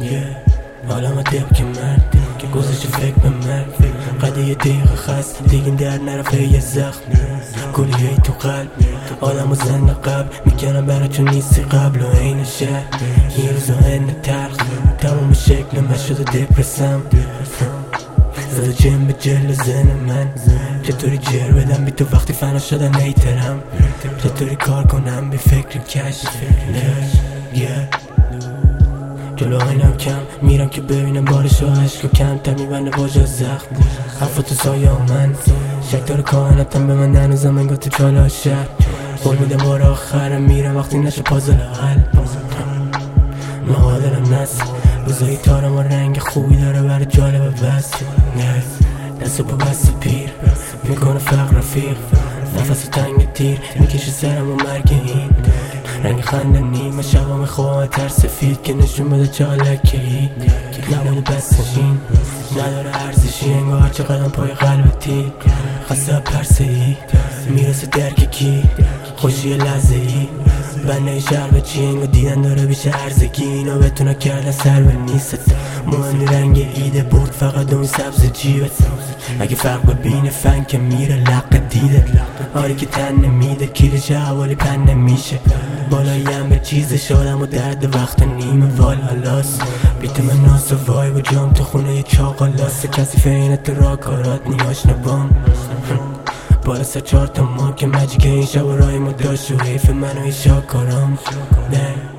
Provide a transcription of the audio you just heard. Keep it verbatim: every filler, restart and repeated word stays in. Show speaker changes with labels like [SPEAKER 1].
[SPEAKER 1] حالا ما دب که مرد گذاشت فکر به مرد قده یه دقیقه خست دیگه در نرفه یه زخم کلیه تو قلب آدم و زن قبل میکنم برای چون نیستی قبل و این شهر این روزا هنه ترخ تمام شکل من شده دپرسم زده جن به جل زن من چطوری جر بدم بی تو وقتی فنا شدن نیترم چطوری کار کنم بی فکر کش جلو آینم کم میرم که ببینم بارش و عشق و کم تر میبنده باجا زخم حرفا تو سایه من شک داره کاهنتم به من هنوزم انگار تو چاله شهر قول میدم بار آخرم میرم وقتی نشه پازل حل نهادرم نست روزایی تارم و رنگ خوبی داره برای جالب بس دست پا بست پیر میکنه فقر رفیق نفس تنگ تیر میکشه سرم و مرگ این رنگ خنده نیمه شبا میخوام تر سفید که نشون بده چالکه ای نمونه بستشین نداره ارزشی انگار هرچه قدم پای قلبتی خسته پرسه ای میرسه درک کی خوشی لحظه ای بنده شهر به چی انگار دیدن داره بیشه ارزگی اینا بتونه کردن سر به نیست مهمی رنگ ایده برد فقط اون سبز جیبت اگه فرق ببینه فن که میره لق دیده آری که تن نمیده کیلش حوالی پن نمیشه بالایم به چیزش آدم و درد وقت نیمه وال حالاست بیت من ناس و وای و جام تو خونه یه چاقالاست کسی فینه تو را کارات نیاش نبام بالا سر چار تا ما که مجیگه این شب و رای ما داشت و حیف من و این شاکارام